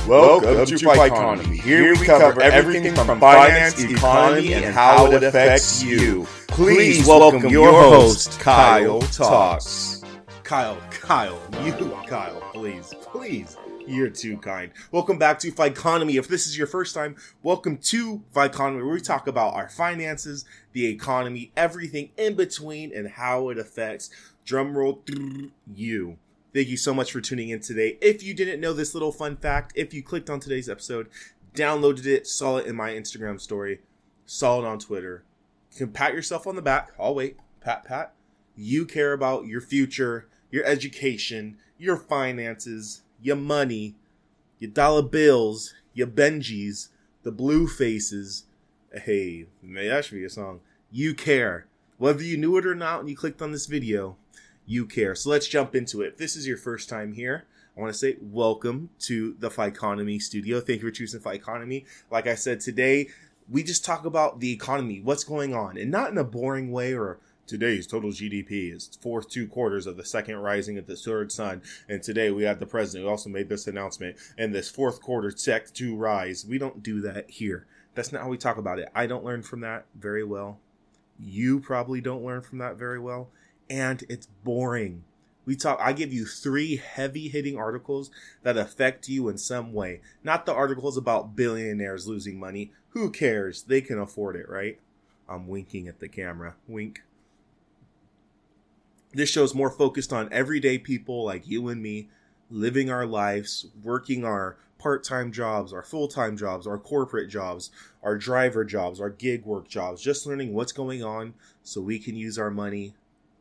Welcome to Ficonomy. Here we cover everything from finance, economy, and how it affects you. Please welcome your host, Kyle Talks. Kyle, please. You're too kind. Welcome back to Ficonomy. If this is your first time, welcome to Ficonomy, where we talk about our finances, the economy, everything in between, and how it affects, drumroll, you. Thank you so much for tuning in today. If you didn't know this little fun fact, if you clicked on today's episode, downloaded it, saw it in my Instagram story, saw it on Twitter, you can pat yourself on the back. I'll wait. Pat. You care about your future, your education, your finances, your money, your dollar bills, your Benjis, the blue faces. Hey, maybe that should be a song. You care. Whether you knew it or not when you clicked on this video, you care. So let's jump into it. If this is your first time here, I want to say welcome to the Ficonomy studio. Thank you for choosing Ficonomy. Like I said, today we just talk about the economy, what's going on, and not in a boring way or today's total GDP is fourth 2 quarters of the second rising of the third sun. And today we have the president who also made this announcement and this fourth quarter set to rise. We don't do that here. That's not how we talk about it. I don't learn from that very well. You probably don't learn from that very well. And it's boring. I give you 3 heavy-hitting articles that affect you in some way. Not the articles about billionaires losing money. Who cares? They can afford it, right? I'm winking at the camera. Wink. This show is more focused on everyday people like you and me, living our lives, working our part-time jobs, our full-time jobs, our corporate jobs, our driver jobs, our gig work jobs, just learning what's going on so we can use our money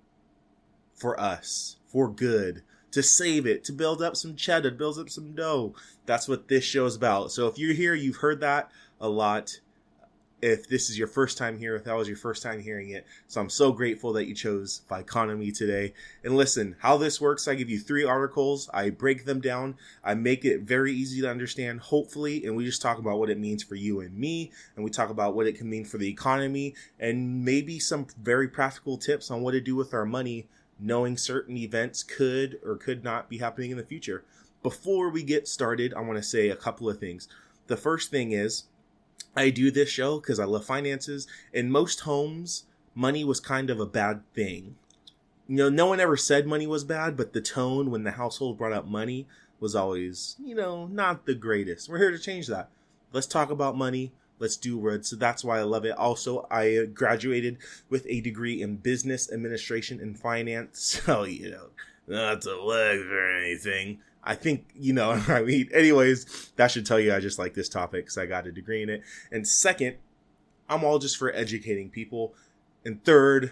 for us, for good, to save it, to build up some cheddar, build up some dough. That's what this show is about. So if you're here, you've heard that a lot. If this is your first time here, if that was your first time hearing it. So I'm so grateful that you chose Ficonomy today. And listen, how this works, I give you 3 articles. I break them down. I make it very easy to understand, hopefully. And we just talk about what it means for you and me. And we talk about what it can mean for the economy. And maybe some very practical tips on what to do with our money, knowing certain events could or could not be happening in the future. Before we get started, I want to say a couple of things. The first thing is, I do this show because I love finances. In most homes, money was kind of a bad thing. You know, no one ever said money was bad, but the tone when the household brought up money was always, not the greatest. We're here to change that. Let's talk about money. Let's do it. So that's why I love it. Also, I graduated with a degree in business administration and finance. So, not to leg or anything. I think, anyways, that should tell you I just like this topic because I got a degree in it. And second, I'm all just for educating people. And third,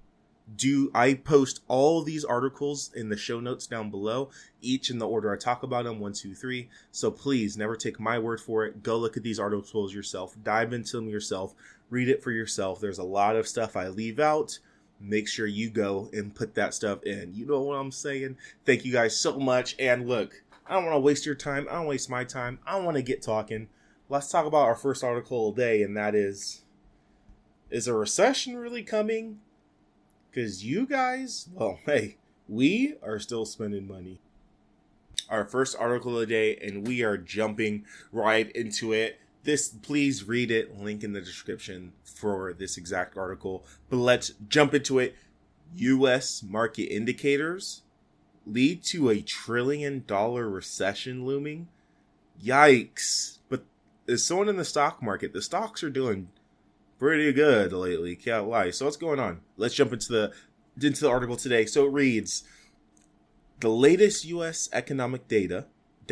I post all these articles in the show notes down below, each in the order I talk about them, 1, 2, 3. So please never take my word for it. Go look at these articles yourself. Dive into them yourself. Read it for yourself. There's a lot of stuff I leave out. Make sure you go and put that stuff in. You know what I'm saying? Thank you guys so much. And look, I don't want to waste your time. I don't waste my time. I want to get talking. Let's talk about our first article of the day, and that is a recession really coming? Because you guys, we are still spending money. Our first article of the day, and we are jumping right into it. Please read it. Link in the description for this exact article. But let's jump into it. U.S. market indicators lead to a $1 trillion recession looming. Yikes. But as someone in the stock market, the stocks are doing pretty good lately, can't lie. So what's going on? Let's jump into the article today. So it reads, the latest U.S. economic data,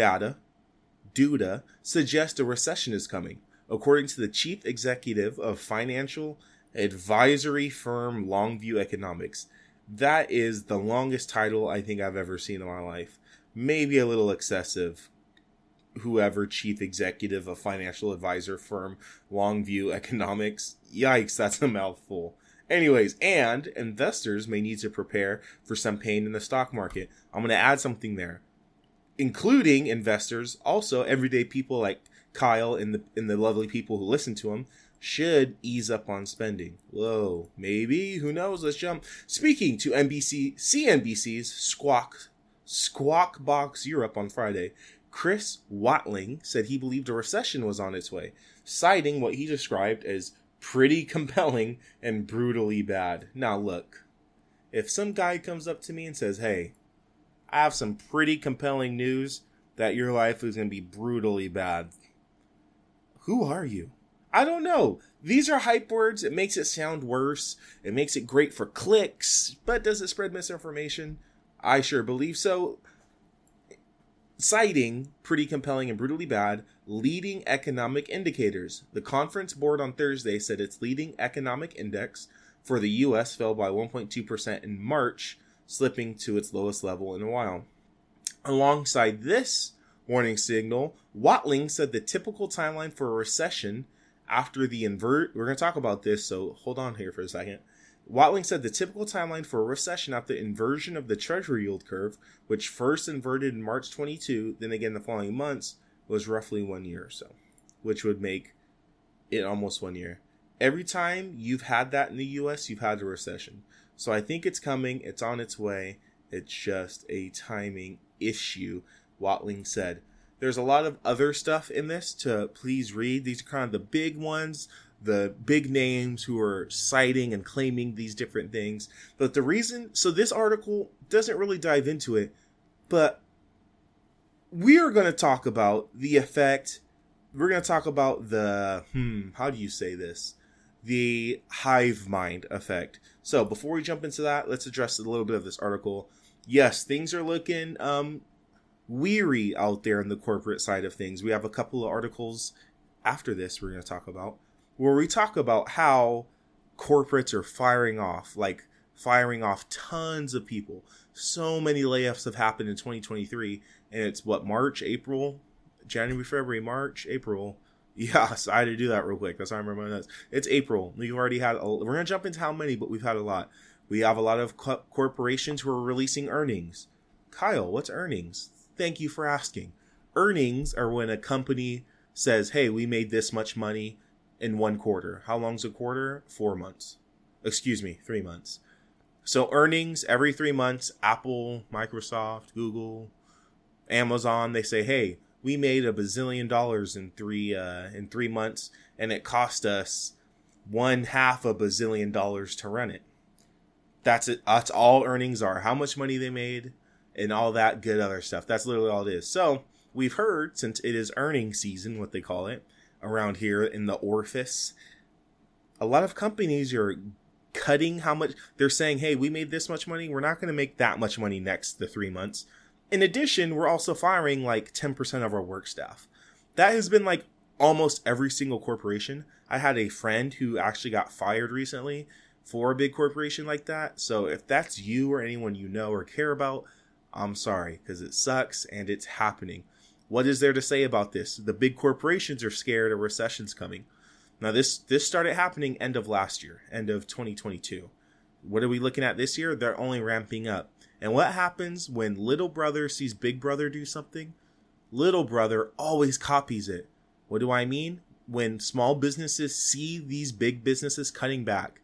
DUDA, suggests a recession is coming, according to the chief executive of financial advisory firm Longview Economics. That is the longest title I think I've ever seen in my life. Maybe a little excessive. Whoever chief executive of financial advisor firm Longview Economics. Yikes, that's a mouthful. Anyways, and investors may need to prepare for some pain in the stock market. I'm going to add something there. Including investors, also everyday people like Kyle and the lovely people who listen to him should ease up on spending. Whoa, maybe, who knows? Let's jump. Speaking to CNBC's Squawk Box Europe on Friday, Chris Watling said he believed a recession was on its way, citing what he described as pretty compelling and brutally bad. Now look, if some guy comes up to me and says, hey, I have some pretty compelling news that your life is going to be brutally bad, who are you? I don't know. These are hype words. It makes it sound worse. It makes it great for clicks. But does it spread misinformation? I sure believe so. Citing pretty compelling and brutally bad leading economic indicators. The conference board on Thursday said its leading economic index for the U.S. fell by 1.2% in March, slipping to its lowest level in a while. Alongside this warning signal, Watling said the typical timeline for a recession after the we're going to talk about this, so hold on here for a second. Watling said the typical timeline for a recession after the inversion of the treasury yield curve, which first inverted in March 22, then again the following months, was roughly 1 year or so, which would make it almost 1 year. Every time you've had that in the U.S., you've had a recession. So I think it's coming. It's on its way. It's just a timing issue, Watling said. There's a lot of other stuff in this to please read. These are kind of the big ones, the big names who are citing and claiming these different things. But the reason, so this article doesn't really dive into it, but we are going to talk about the effect. We're going to talk about the, how do you say this? The hive mind effect. So before we jump into that, let's address a little bit of this article. Yes, things are looking weary out there in the corporate side of things. We have a couple of articles after this we're going to talk about, where we talk about how corporates are firing off tons of people. So many layoffs have happened in 2023, and it's March, April, January, February, March, April. Yes, I had to do that real quick. That's how I remember that. It's April. We've already had, we're going to jump into how many, but we've had a lot. We have a lot of corporations who are releasing earnings. Kyle, what's earnings? Thank you for asking. Earnings are when a company says, hey, we made this much money in 1 quarter. How long's a quarter? 4 months. 3 months. So earnings every 3 months, Apple, Microsoft, Google, Amazon, they say, hey, we made $1 bazillion in 3 months, and it cost us $1/2 bazillion to run it. That's it. That's all earnings are. How much money they made and all that good other stuff. That's literally all it is. So we've heard, since it is earnings season, what they call it, around here in the orifice, a lot of companies are cutting how much. They're saying, hey, we made this much money. We're not going to make that much money next the 3 months. In addition, we're also firing like 10% of our work staff. That has been like almost every single corporation. I had a friend who actually got fired recently for a big corporation like that. So if that's you or anyone you know or care about, I'm sorry, because it sucks and it's happening. What is there to say about this? The big corporations are scared a recession's coming. Now, this started happening end of last year, end of 2022. What are we looking at this year? They're only ramping up. And what happens when little brother sees big brother do something? Little brother always copies it. What do I mean? When small businesses see these big businesses cutting back,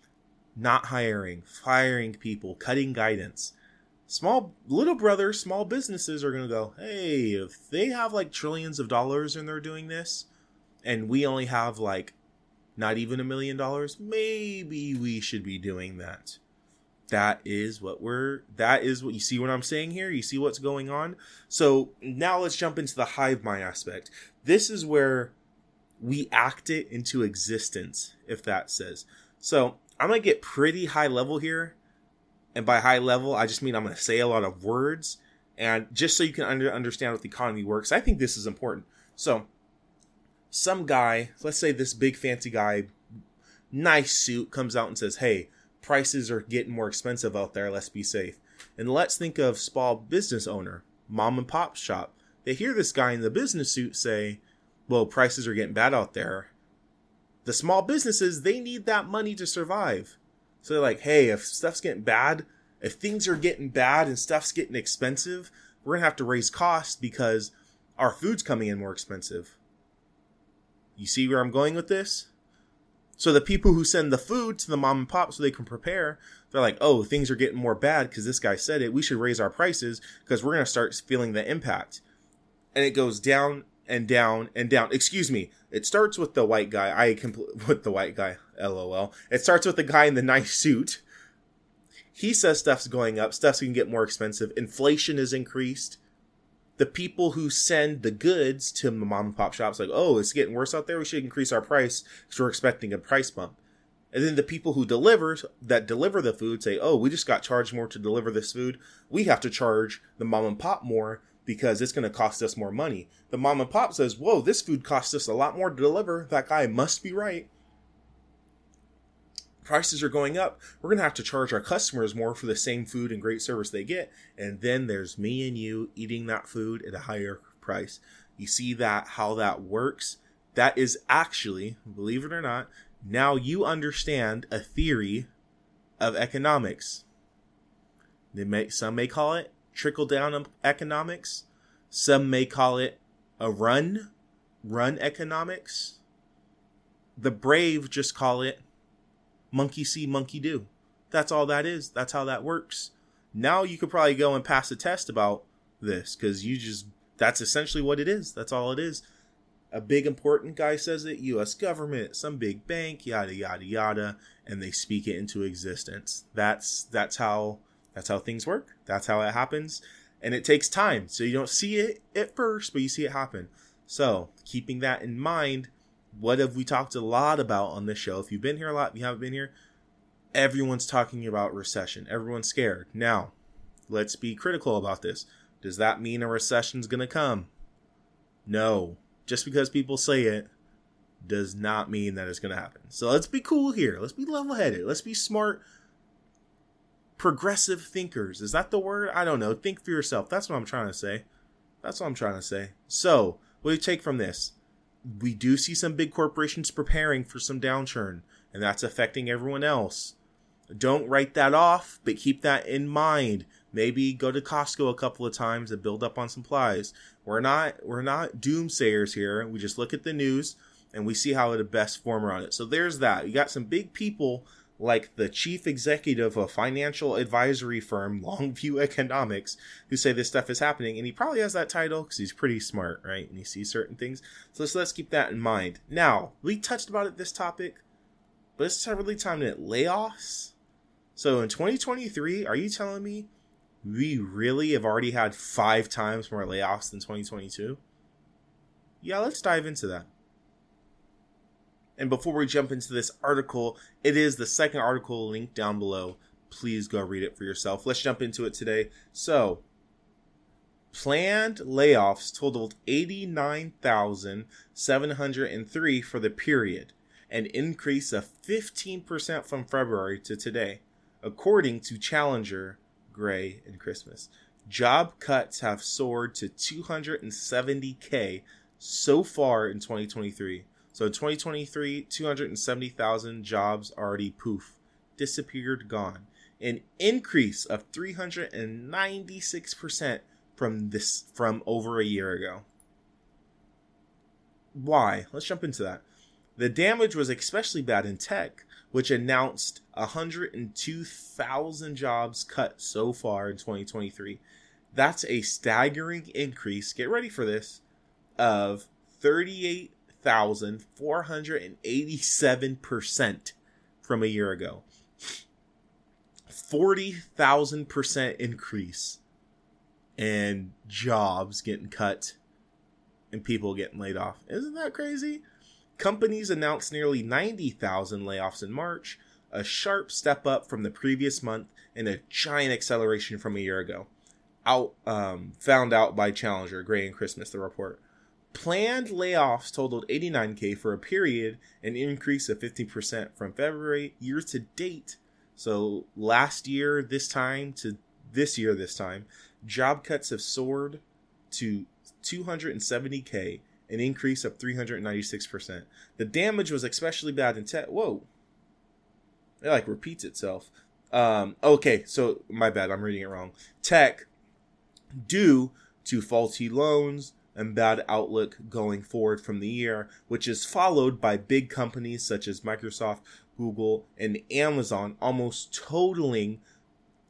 not hiring, firing people, cutting guidance, little brother, small businesses are going to go, hey, if they have like trillions of dollars and they're doing this, and we only have like not even $1 million, maybe we should be doing that. That is what you see what I'm saying here? You see what's going on? So now let's jump into the hive mind aspect. This is where we act it into existence, if that says. So I'm going to get pretty high level here. And by high level, I just mean I'm going to say a lot of words. And just so you can understand what the economy works, I think this is important. So some guy, let's say this big fancy guy, nice suit, comes out and says, hey, prices are getting more expensive out there. Let's be safe. And let's think of small business owner, mom and pop shop. They hear this guy in the business suit say, well, prices are getting bad out there. The small businesses, they need that money to survive. So they're like, hey, if stuff's getting bad, if things are getting bad and stuff's getting expensive, we're going to have to raise costs because our food's coming in more expensive. You see where I'm going with this? So the people who send the food to the mom and pop so they can prepare, they're like, oh, things are getting more bad because this guy said it. We should raise our prices because we're going to start feeling the impact. And it goes down and down and down. Excuse me. It starts with the white guy. With the white guy. LOL. It starts with the guy in the nice suit. He says stuff's going up. Stuff's going to get more expensive. Inflation is increased. The people who send the goods to the mom and pop shops like, oh, it's getting worse out there. We should increase our price because we're expecting a price bump. And then the people who deliver the food say, oh, we just got charged more to deliver this food. We have to charge the mom and pop more because it's going to cost us more money. The mom and pop says, whoa, this food costs us a lot more to deliver. That guy must be right. Prices are going up. We're going to have to charge our customers more for the same food and great service they get. And then there's me and you eating that food at a higher price. You see how that works? That is actually, believe it or not, now you understand a theory of economics. Some may call it trickle-down economics. Some may call it a run economics. The brave just call it monkey see, monkey do. That's all that is. That's how that works. Now you could probably go and pass a test about this because that's essentially what it is. That's all it is. A big important guy says it, U.S. government, some big bank, yada, yada, yada, and they speak it into existence. That's how things work. That's how it happens. And it takes time. So you don't see it at first, but you see it happen. So keeping that in mind, what have we talked a lot about on this show? If you've been here a lot, if you haven't been here, everyone's talking about recession. Everyone's scared. Now, let's be critical about this. Does that mean a recession's going to come? No. Just because people say it does not mean that it's going to happen. So let's be cool here. Let's be level-headed. Let's be smart, progressive thinkers. Is that the word? I don't know. Think for yourself. That's what I'm trying to say. So, what do you take from this? We do see some big corporations preparing for some downturn, and that's affecting everyone else. Don't write that off, but keep that in mind. Maybe go to Costco a couple of times and build up on supplies. We're not doomsayers here. We just look at the news and we see how to best form around it. So there's that. You got some big people like the chief executive of a financial advisory firm, Longview Economics, who say this stuff is happening. And he probably has that title because he's pretty smart, right? And he sees certain things. So let's keep that in mind. Now, we touched about this topic, but it's really time to layoffs. So in 2023, are you telling me we really have already had 5 times more layoffs than 2022? Yeah, let's dive into that. And before we jump into this article, it is the second article linked down below. Please go read it for yourself. Let's jump into it today. So, planned layoffs totaled 89,703 for the period, an increase of 15% from February to today, according to Challenger, Gray, and Christmas. Job cuts have soared to 270K so far in 2023. So in 2023, 270,000 jobs already disappeared, gone. An increase of 396% from over a year ago. Why? Let's jump into that. The damage was especially bad in tech, which announced 102,000 jobs cut so far in 2023. That's a staggering increase, get ready for this, of 38,487% from a year ago. 40,000% increase in jobs getting cut and people getting laid off. Isn't that crazy? Companies announced nearly 90,000 layoffs in March, a sharp step up from the previous month and a giant acceleration from a year ago. Found out by Challenger, Gray, and Christmas, the report. Planned layoffs totaled 89K for a period, an increase of 15% from February year to date. So last year, this time, to this year, this time, job cuts have soared to 270K, an increase of 396%. The damage was especially bad in tech. Whoa. It repeats itself. Okay, so my bad, I'm reading it wrong. Tech, due to faulty loans and bad outlook going forward from the year, which is followed by big companies such as Microsoft, Google, and Amazon almost totaling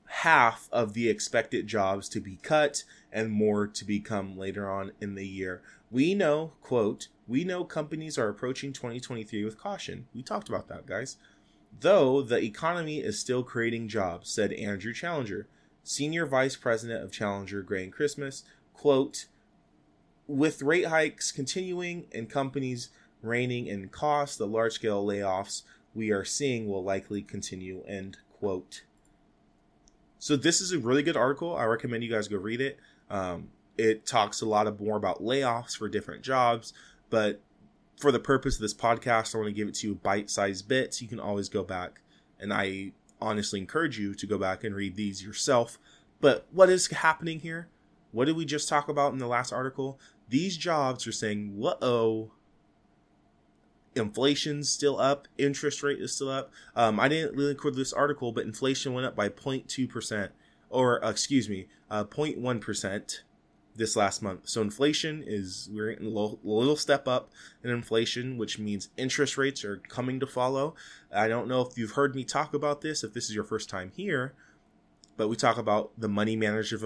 half of the expected jobs to be cut and more to become later on in the year. We know, quote, we know companies are approaching 2023 with caution. We talked about that, guys. Though the economy is still creating jobs, said Andrew Challenger, Senior Vice President of Challenger Grain Christmas, quote, with rate hikes continuing and companies reining in costs, the large-scale layoffs we are seeing will likely continue, end quote. So this is a really good article. I recommend you guys go read it. It talks a lot more about layoffs for different jobs, but for the purpose of this podcast, I want to give it to you bite-sized bits. You can always go back, and I honestly encourage you to go back and read these yourself. But what is happening here? What did we just talk about in the last article? These jobs are saying, whoa, inflation's still up, interest rate is still up. I didn't really record this article, but inflation went up by 0.2%, or 0.1% this last month. So inflation we're in a little step up in inflation, which means interest rates are coming to follow. I don't know if you've heard me talk about this, if this is your first time here, but we talk about the money managers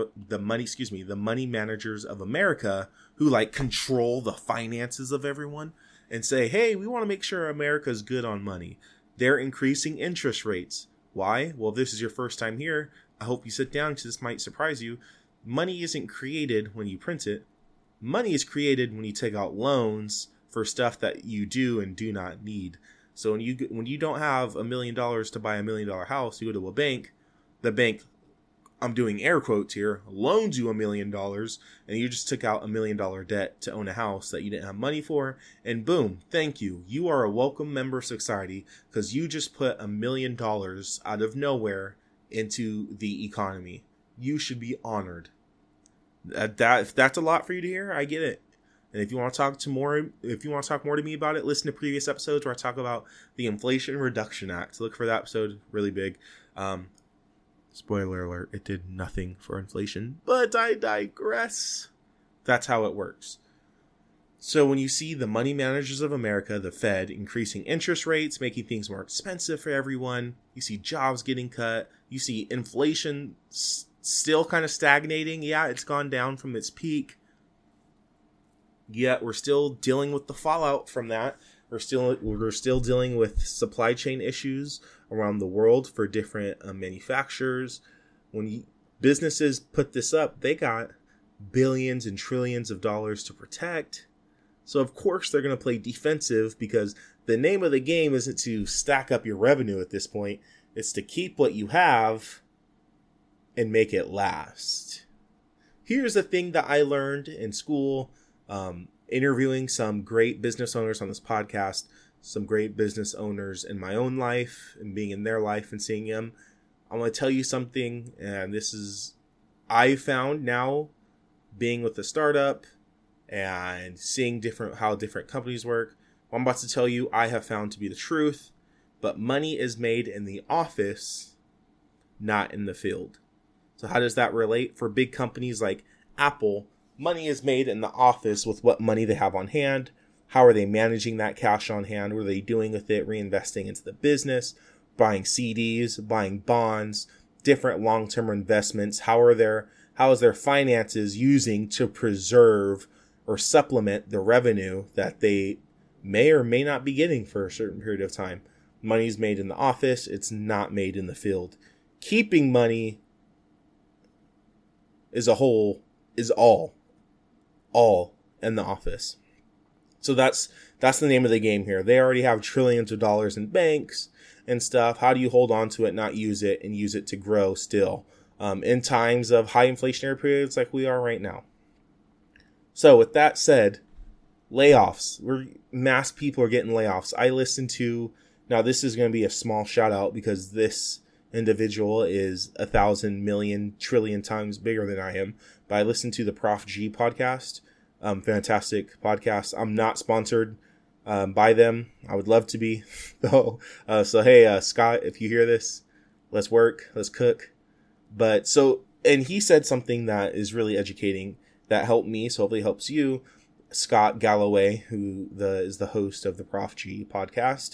of America who like control the finances of everyone and say, hey, we want to make sure America's good on money. They're increasing interest rates. Why? Well, if this is your first time here, I hope you sit down because this might surprise you. Money isn't created when you print it. Money is created when you take out loans for stuff that you do and do not need. So when you don't have $1 million to buy $1 million house, you go to a bank. The bank, I'm doing air quotes here, loans you $1 million, and you just took out $1 million debt to own a house that you didn't have money for, and boom, thank you. You are a welcome member of society because you just put $1 million out of nowhere into the economy. You should be honored. If that's a lot for you to hear, I get it. And if you want to talk more to me about it, listen to previous episodes where I talk about the Inflation Reduction Act. Look for that episode, really big. Spoiler alert, it did nothing for inflation, but I digress. That's how it works. So when you see the money managers of America, the Fed, increasing interest rates, making things more expensive for everyone, you see jobs getting cut, you see inflation still kind of stagnating. Yeah, it's gone down from its peak, yet we're still dealing with the fallout from that. We're still dealing with supply chain issues around the world for different manufacturers. When businesses put this up, they got billions and trillions of dollars to protect. So of course they're going to play defensive because the name of the game isn't to stack up your revenue at this point. It's to keep what you have and make it last. Here's the thing that I learned in school, interviewing some great business owners on this podcast, some great business owners in my own life and being in their life and seeing them. I want to tell you something, and this is, I found now being with a startup and seeing how different companies work. What I'm about to tell you, I have found to be the truth, but money is made in the office, not in the field. So how does that relate? For big companies like Apple, money is made in the office with what money they have on hand. How are they managing that cash on hand? What are they doing with it? Reinvesting into the business, buying CDs, buying bonds, different long-term investments. How is their finances using to preserve or supplement the revenue that they may or may not be getting for a certain period of time? Money is made in the office. It's not made in the field. Keeping money is all in the office. So that's the name of the game here. They already have trillions of dollars in banks and stuff. How do you hold on to it, not use it, and use it to grow still in times of high inflationary periods like we are right now? So with that said, layoffs. Mass people are getting layoffs. I listened to, now this is going to be a small shout out because this individual is 1,000 million trillion times bigger than I am. But I listened to the Prof G podcast. Fantastic podcast. I'm not sponsored by them. I would love to be though. So hey, Scott, if you hear this, let's work, let's cook. And he said something that is really educating that helped me. So hopefully helps you. Scott Galloway, who is the host of the Prof G podcast.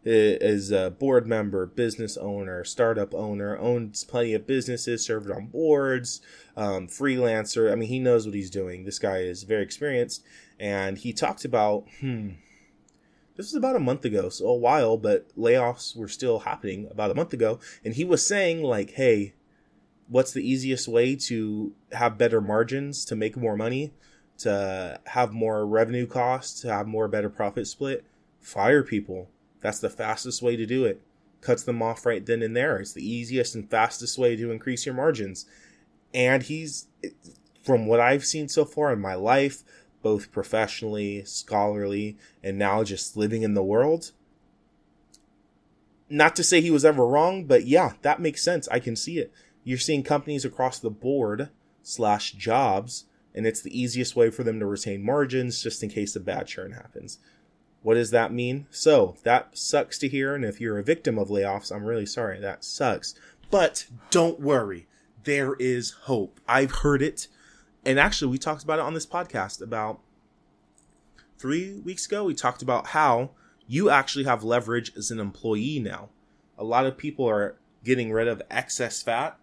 is a board member, business owner, startup owner, owns plenty of businesses, served on boards, freelancer. I mean, he knows what he's doing. This guy is very experienced. And he talked about, this was about a month ago, so a while, but layoffs were still happening about a month ago. And he was saying, like, hey, what's the easiest way to have better margins, to make more money, to have more revenue costs, to have more better profit split? Fire people. That's the fastest way to do it. Cuts them off right then and there. It's the easiest and fastest way to increase your margins. And he's, from what I've seen so far in my life, both professionally, scholarly, and now just living in the world, not to say he was ever wrong, but yeah, that makes sense. I can see it. You're seeing companies across the board / jobs, and it's the easiest way for them to retain margins just in case a bad churn happens. What does that mean? So that sucks to hear. And if you're a victim of layoffs, I'm really sorry. That sucks. But don't worry. There is hope. I've heard it. And actually, we talked about it on this podcast about 3 weeks ago. We talked about how you actually have leverage as an employee now. A lot of people are getting rid of excess fat.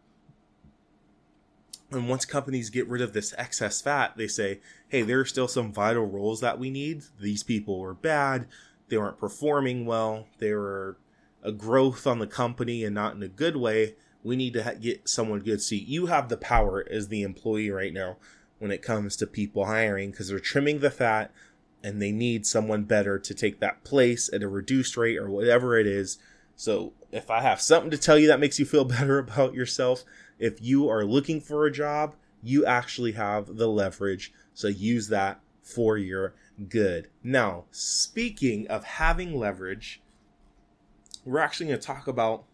And once companies get rid of this excess fat, they say, hey, there are still some vital roles that we need. These people were bad. They weren't performing well. They were a growth on the company and not in a good way. We need to get someone good. See, you have the power as the employee right now when it comes to people hiring, because they're trimming the fat and they need someone better to take that place at a reduced rate or whatever it is. So if I have something to tell you that makes you feel better about yourself, if you are looking for a job, you actually have the leverage. So use that for your good. Now, speaking of having leverage, we're actually going to talk about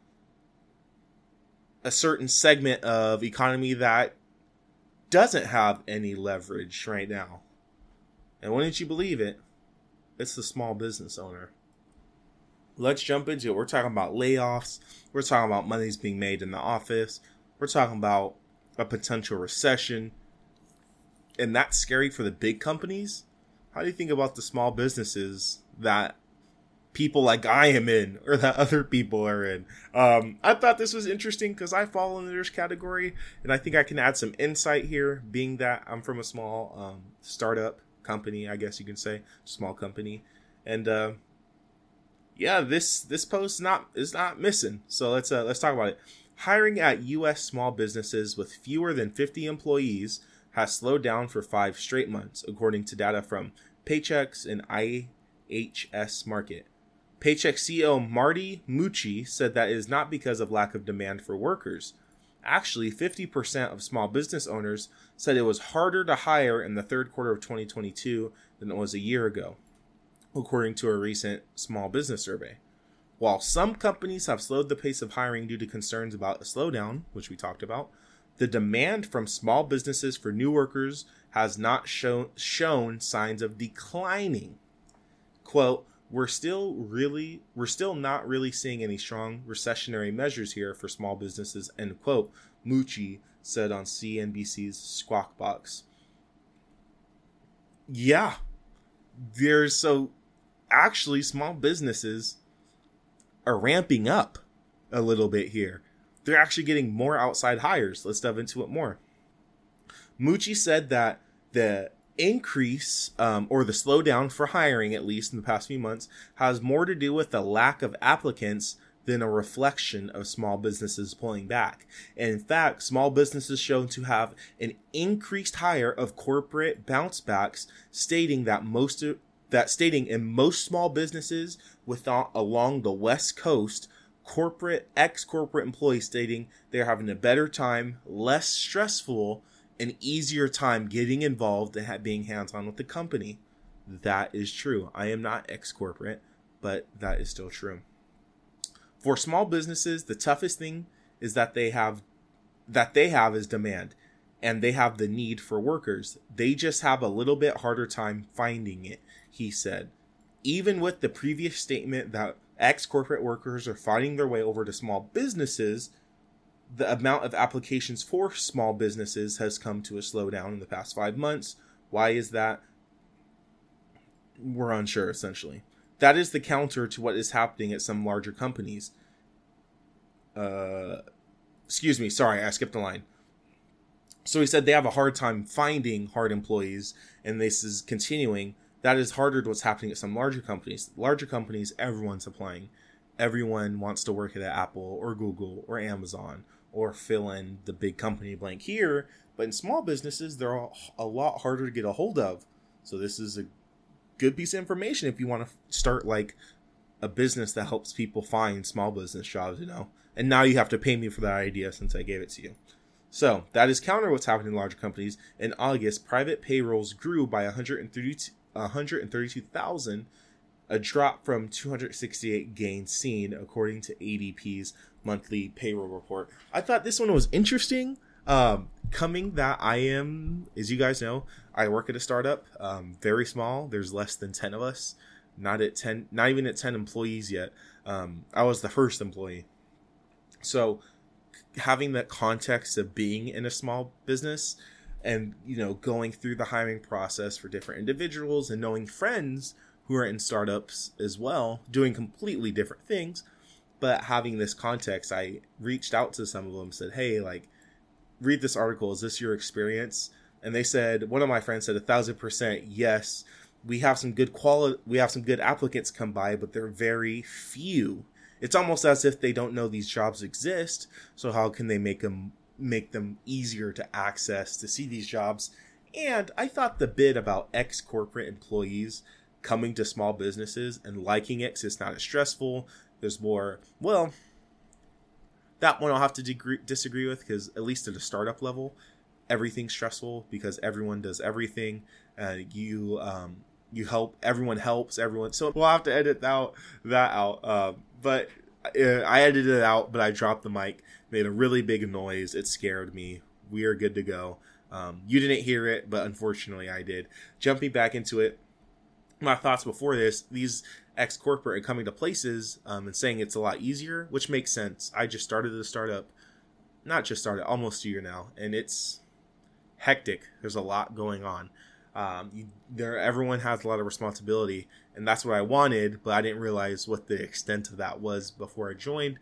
a certain segment of economy that doesn't have any leverage right now. And wouldn't you believe it? It's the small business owner. Let's jump into it. We're talking about layoffs. We're talking about money's being made in the office. We're talking about a potential recession. And that's scary for the big companies. How do you think about the small businesses that people like I am in, or that other people are in? I thought this was interesting because I fall into this category, and I think I can add some insight here, being that I'm from a small startup company, I guess you can say, small company. And yeah, this post is not missing. So let's talk about it. Hiring at U.S. small businesses with fewer than 50 employees has slowed down for 5 straight months, according to data from Paychex and IHS Markit. Paychex CEO Marty Mucci said that it is not because of lack of demand for workers. Actually, 50% of small business owners said it was harder to hire in the third quarter of 2022 than it was a year ago, according to a recent small business survey. While some companies have slowed the pace of hiring due to concerns about a slowdown, which we talked about, the demand from small businesses for new workers has not shown signs of declining. Quote, we're still not really seeing any strong recessionary measures here for small businesses, end quote, Mucci said on CNBC's Squawk Box. Yeah, actually small businesses are ramping up a little bit here. They're actually getting more outside hires. Let's dive into it more. Mucci said that the increase or the slowdown for hiring, at least in the past few months, has more to do with the lack of applicants than a reflection of small businesses pulling back. And in fact, small businesses shown to have an increased hire of corporate bounce backs, stating in most small businesses along the West Coast, ex-corporate employees stating they're having a better time, less stressful, and easier time getting involved and being hands-on with the company. That is true. I am not ex-corporate, but that is still true. For small businesses, the toughest thing is that they have is demand, and they have the need for workers. They just have a little bit harder time finding it, he said. Even with the previous statement that ex-corporate workers are finding their way over to small businesses, the amount of applications for small businesses has come to a slowdown in the past 5 months. Why is that? We're unsure, essentially. that is the counter to what is happening at some larger companies. Excuse me, sorry, I skipped a line. So he said they have a hard time finding hard employees, and this is continuing. That is harder to what's happening at some larger companies. Larger companies, everyone's applying. Everyone wants to work at Apple or Google or Amazon or fill in the big company blank here. But in small businesses, they're a lot harder to get a hold of. So this is a good piece of information if you want to start like a business that helps people find small business jobs, And now you have to pay me for that idea since I gave it to you. So that is counter what's happening in larger companies. In August, private payrolls grew by 132,000, a drop from 268 gains seen according to ADP's monthly payroll report. I thought this one was interesting. Coming that I am, as you guys know, I work at a startup, very small. There's less than 10 of us, not even at 10 employees yet. I was the first employee. So having that context of being in a small business and, going through the hiring process for different individuals and knowing friends who are in startups as well, doing completely different things, but having this context, I reached out to some of them, said, hey, read this article. Is this your experience? And they said, one of my friends said 1,000% yes. We have some good applicants come by, but they're very few. It's almost as if they don't know these jobs exist. So how can they make them easier to access to see these jobs? And I thought the bit about ex-corporate employees coming to small businesses and liking it because it's not as stressful. There's more, that one I'll have to disagree with because at least at a startup level, everything's stressful because everyone does everything. You help, everyone helps everyone. So we'll have to edit that out. But I edited it out, but I dropped the mic, made a really big noise. It scared me. We are good to go. You didn't hear it, but unfortunately I did. Jumping back into it, my thoughts before this, these ex-corporate are coming to places and saying it's a lot easier, which makes sense. I just started a startup, almost a year now, and it's hectic. There's a lot going on. Everyone has a lot of responsibility, and that's what I wanted, but I didn't realize what the extent of that was before I joined.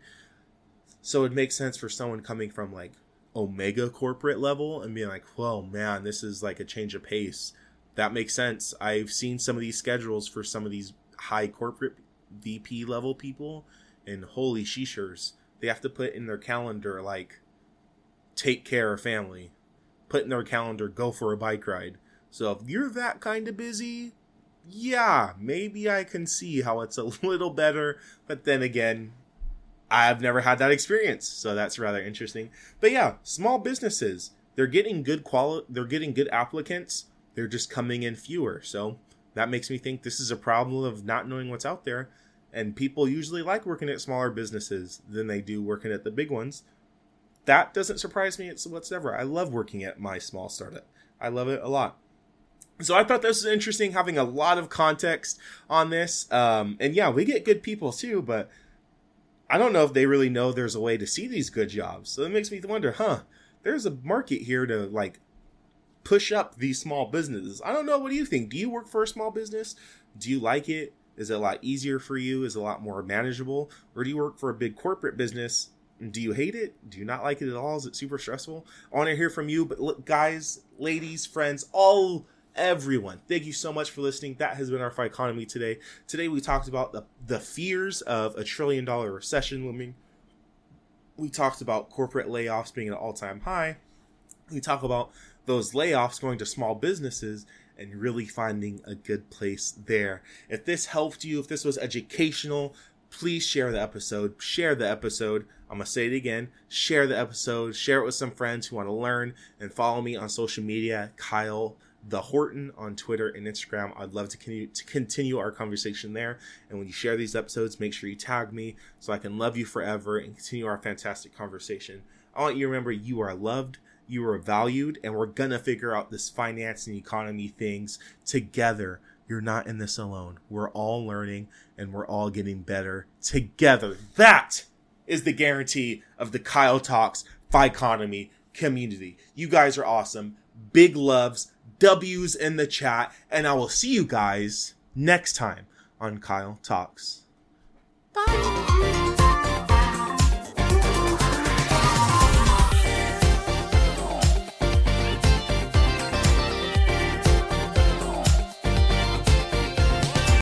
So it makes sense for someone coming from like Omega corporate level and being like, well, man, this is like a change of pace. That makes sense. I've seen some of these schedules for some of these high corporate VP level people, and holy sheeshers, they have to put in their calendar like take care of family, put in their calendar go for a bike ride. So if you're that kind of busy, yeah, maybe I can see how it's a little better. But then again, I've never had that experience, so that's rather interesting. But yeah, small businesses, they're getting good applicants. They're just coming in fewer. So that makes me think this is a problem of not knowing what's out there. And people usually like working at smaller businesses than they do working at the big ones. That doesn't surprise me whatsoever. I love working at my small startup. I love it a lot. So I thought this was interesting, having a lot of context on this. And yeah, we get good people too, but I don't know if they really know there's a way to see these good jobs. So it makes me wonder, there's a market here to like push up these small businesses. I don't know. What do you think? Do you work for a small business? Do you like it? Is it a lot easier for you? Is it a lot more manageable? Or do you work for a big corporate business? Do you hate it? Do you not like it at all? Is it super stressful? I want to hear from you. But look, guys, ladies, friends, everyone, thank you so much for listening. That has been our Fight Economy today. Today we talked about the fears of $1 trillion recession looming. We talked about corporate layoffs being at an all-time high. We talk about those layoffs going to small businesses and really finding a good place there. If this helped you, if this was educational, please share the episode. Share the episode. I'm going to say it again. Share the episode. Share it with some friends who want to learn, and follow me on social media, Kyle the Horton on Twitter and Instagram. I'd love to continue our conversation there. And when you share these episodes, make sure you tag me so I can love you forever and continue our fantastic conversation. I want you to remember you are loved, you are valued, and we're going to figure out this finance and economy things together. You're not in this alone. We're all learning and we're all getting better together. That is the guarantee of the Kyle Talks Fight Economy community. You guys are awesome. Big loves, W's in the chat, and I will see you guys next time on Kyle Talks. Bye.